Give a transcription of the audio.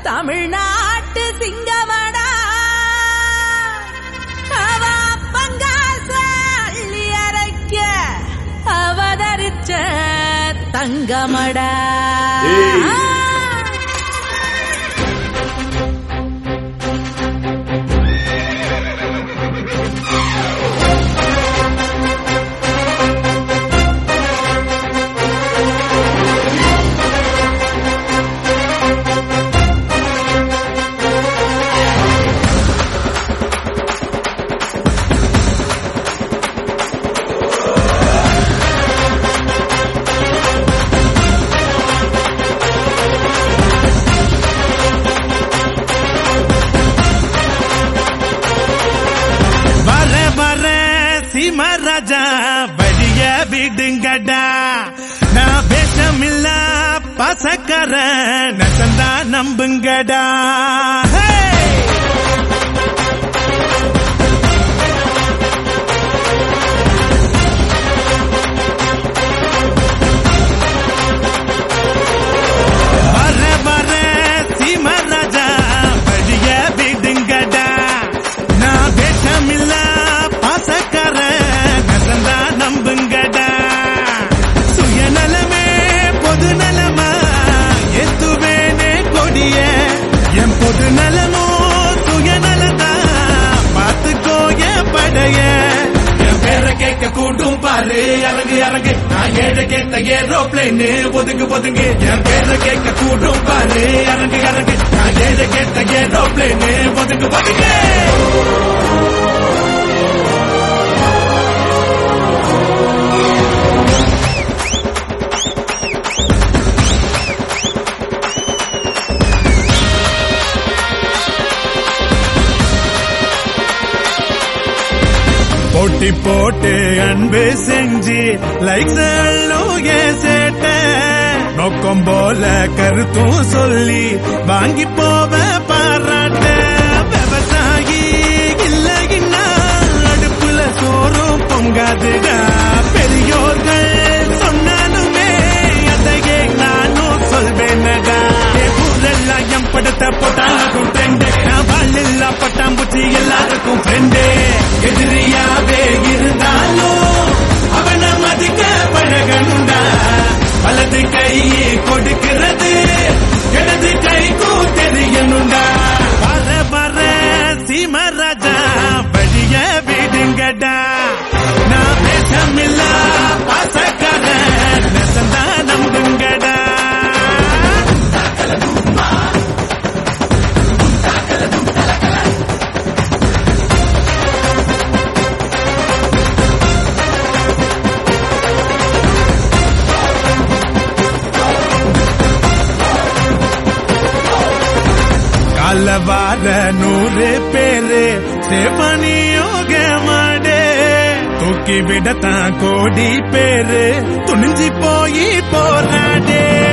தமிழ்நாட்டு சிங்கமடா அவ பங்காச அள்ளி அரைக்க அவதரிச்ச தங்கமடா ராஜா வழிய விடுங்கடா நான் வேஷமில்ல பசக்கர நசந்தா நம்புங்கடா வர சீமராஜா வழிய விடுங்கடா நான் வேஷமில்ல பசக்கர நம்புங்கடா சுயநலமே பொது நலமா எத்துவேனே கொடிய என் பொது நலமோ சுயநலதா பார்த்துக்கோ என் படைய என் பேரை கேட்க கூட்டும் பாரு இறங்கு இறங்கு நான் ஏழை கேட்ட ஏரோப்ளைனு ஒதுங்கு ஒதுங்கு என் பேரை கேட்க கூட்டும் பாரு இறங்கு இறங்கு நான் ஏழை கேட்ட ஏரோப்ளைனு ஒதுங்கு ஒதுங்கு போட்டி போட்டு அன்பு செஞ்சு லைக்ஸ் சேட்ட நோக்கம் போல கருத்தும் சொல்லி வாங்கி போவ பாராட்ட விவசாயி இல்லைன்னா அடுப்புல சோறும் பொங்காதுடா பெரியோர்கள் சொன்னாலுமே அதையே நானும் சொல்வேனடா ஊரெல்லாம் என் படத்தை போட்டாலும் ட்ரெண்டு நான் வாழ் பட்டாம்பூச்சி எல்லாருக்கும் ஃப்ரெண்டு எதிரியாவே இருந்தாலும் அவனை மதிக்க பழகணுண்டா வலது கை கொடுக்கிறது இடது கைக்கும் தெரியணுண்டா வர சீமராஜா வழிய விடுங்கடா நான் பேசமில்ல பாசக்கார நெசந்தா நம்புங்கடா வார 100 பேரு சேவனியோக மாடே தூக்கி விடத்தான் கோடி பேரு துணிஞ்சி போய் போராடே